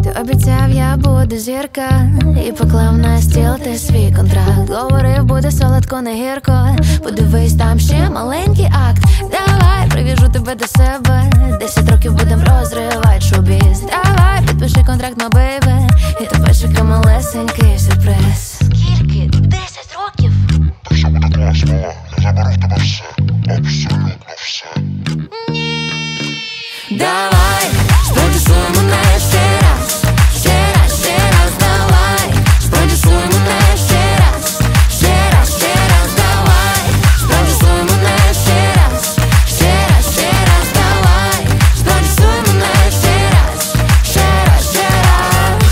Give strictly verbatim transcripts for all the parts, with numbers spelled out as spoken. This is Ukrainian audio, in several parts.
Ти обіцяв, я буду зірка, і поклав на стіл ти свій контракт. Говорив, буде солодко, не гірко. Подивись, там ще маленький акт. Давай, прив'яжу тебе до себе. Десять років будем розривати шоу-біз. Давай, підпиши контракт, на бейбе. І тебе чекає малесенький сюрприз. Скільки? Десять років? Та все буде класно, я заберу в тебе все. Абсолютно все. Давай, спродюсуй мене ще раз. Ще раз, ще раз, давай. Спродюсуй мене ще раз. Ще раз, ще раз, давай. Спродюсуй мене ще раз. Ще раз, ще раз, давай. Спродюсуй мене ще раз. Ще раз, ще раз.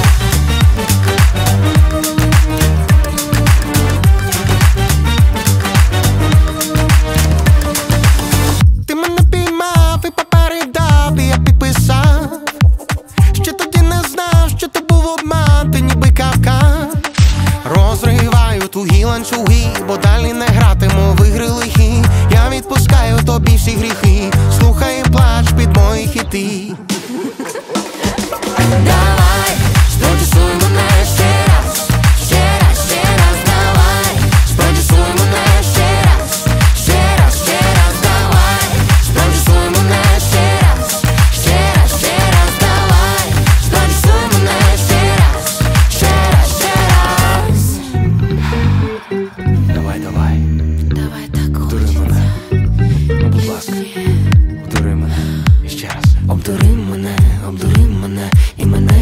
Ти мене піймав і попередав, і я підписав. Ще тоді не знав, що то був обман, ти ніби Кавказ. Розриваю тугі ланцюги, бо далі не гратиму в ігри лихі. Я відпускаю тобі всі гріхи, слухай і плач під мої хіти. Давай, спродюсуй мене ще раз. Ще раз, ще раз, давай. Спродюсуй мене ще раз. Ще раз, ще раз, давай. Спродюсуй мене ще раз. Ще раз, ще раз, давай. Спродюсуй мене ще раз. Ще раз, ще раз. Давай, давай, Давай так обдури мене. Ну, будь ласка, обдури мене. І ще раз. Обдури мене, обдури мене, і мене